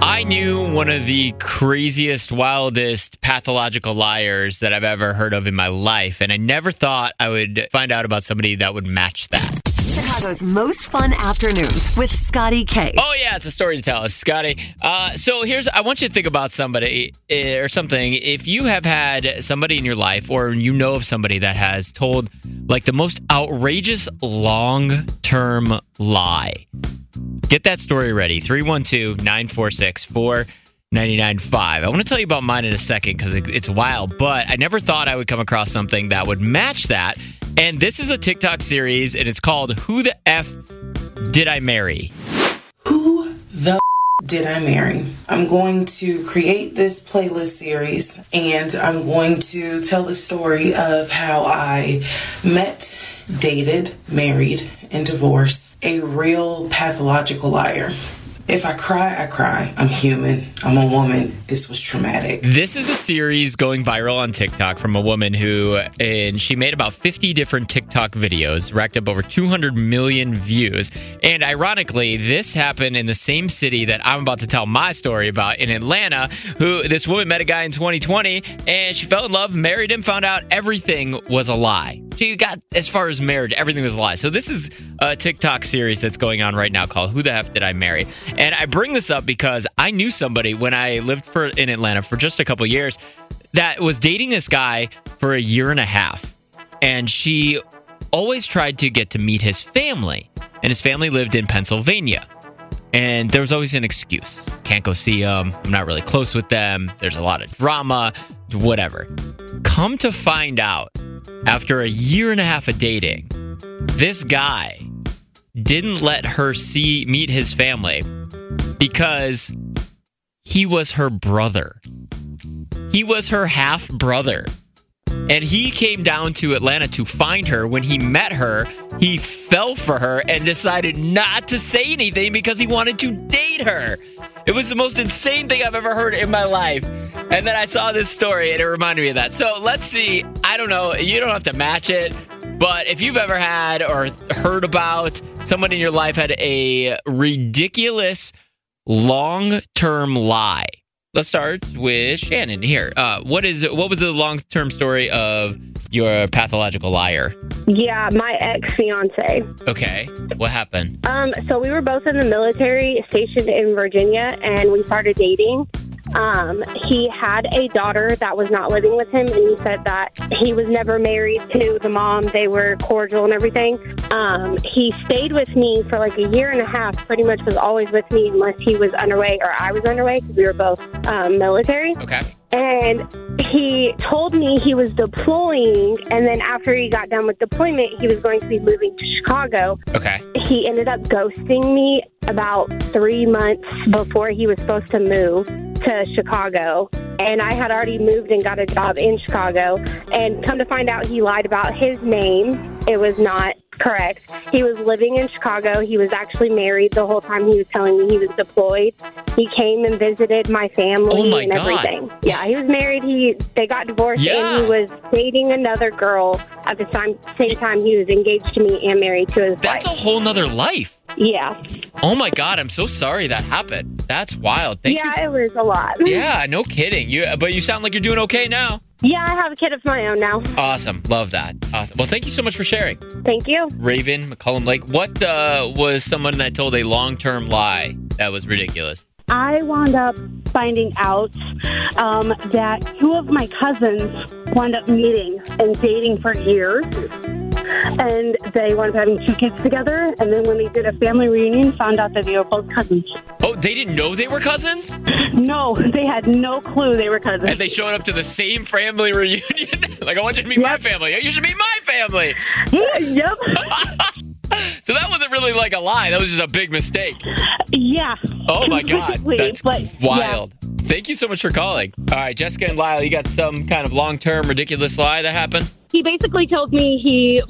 I knew one of the craziest, wildest, pathological liars that I've ever heard of in my life, and I never thought I would find out about somebody that would match that. Chicago's most fun afternoons with Scotty K. Oh, yeah, it's a story to tell. It's Scotty. So I want you to think about somebody or something. If you have had somebody in your life or you know of somebody that has told like the most outrageous long-term lie, get that story ready. 312-946-4995. I want to tell you about mine in a second because it's wild, but I never thought I would come across something that would match that. And this is a TikTok series, and it's called Who the F Did I Marry? Who the did I marry? I'm going to create this playlist series, and I'm going to tell the story of how I met, dated, married, and divorced a real pathological liar. If I cry, I cry. I'm human. I'm a woman. This was traumatic. This is a series going viral on TikTok from a woman and she made about 50 different TikTok videos, racked up over 200 million views. And ironically, this happened in the same city that I'm about to tell my story about in Atlanta, this woman met a guy in 2020 and she fell in love, married him, found out everything was a lie. She got as far as marriage, everything was a lie. So this is a TikTok series that's going on right now called Who the F Did I Marry? And I bring this up because I knew somebody when I lived in Atlanta for just a couple years that was dating this guy for a year and a half. And she always tried to get to meet his family. And his family lived in Pennsylvania. And there was always an excuse. Can't go see them. I'm not really close with them. There's a lot of drama, whatever. Come to find out, after a year and a half of dating, this guy didn't let her meet his family because he was her brother. He was her half brother. And he came down to Atlanta to find her. When he met her, he fell for her and decided not to say anything because he wanted to date her. It was the most insane thing I've ever heard in my life. And then I saw this story and it reminded me of that. So let's see. I don't know. You don't have to match it. But if you've ever had or heard about someone in your life had a ridiculous long-term lie. Let's start with Shannon here. What was the long-term story of your pathological liar? Yeah, my ex-fiance. Okay. What happened? So we were both in the military stationed in Virginia, and we started dating. He had a daughter that was not living with him, and he said that he was never married to the mom. They were cordial and everything. He stayed with me for like a year and a half, pretty much was always with me unless he was underway or I was underway because we were both military. Okay. And he told me he was deploying, and then after he got done with deployment, he was going to be moving to Chicago. Okay. He ended up ghosting me about 3 months before he was supposed to move to Chicago. And I had already moved and got a job in Chicago. And come to find out, he lied about his name. It was not correct. He was living in Chicago. He was actually married the whole time he was telling me he was deployed. He came and visited my family and everything. Yeah, he was married. They got divorced, and he was dating another girl at the same time he was engaged to me and married to his wife. That's a whole nother life. Yeah. Oh my God, I'm so sorry that happened. That's wild. Thank you. It was a lot. Yeah, no kidding. But you sound like you're doing okay now. Yeah, I have a kid of my own now. Awesome. Love that. Awesome. Well, thank you so much for sharing. Thank you. Raven McCullum Lake, what was someone that told a long-term lie that was ridiculous? I wound up finding out that two of my cousins wound up meeting and dating for years. And they wound up having 2 kids together. And then when they did a family reunion, found out that they were both cousins. Oh, they didn't know they were cousins? No, they had no clue they were cousins. And they showed up to the same family reunion? Like, I want you to meet my family. You should meet my family. Yep. So that wasn't really like a lie. That was just a big mistake. Yeah. Oh, my God. That's wild. Yeah. Thank you so much for calling. All right, Jessica and Lyle, you got some kind of long-term ridiculous lie that happened? He basically told me he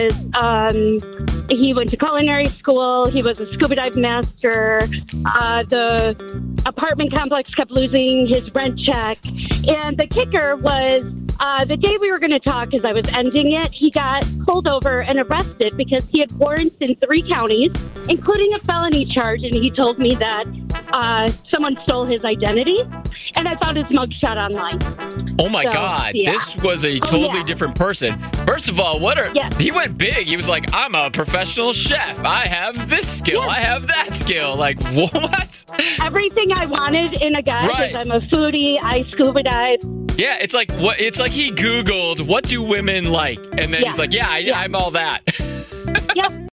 went to culinary school. He was a scuba dive master. The apartment complex kept losing his rent check. And the kicker was the day we were going to talk, as I was ending it, he got pulled over and arrested because he had warrants in 3 counties, including a felony charge. And he told me that someone stole his identity, and I found his mugshot online. Oh my God, yeah. This was a totally different person. First of all, he went big. He was like, I'm a professional chef. I have this skill. I have that skill. Like, what? Everything I wanted in a guy, because I'm a foodie, I scuba dive. Yeah, it's like he Googled, what do women like? And then he's like, I'm all that.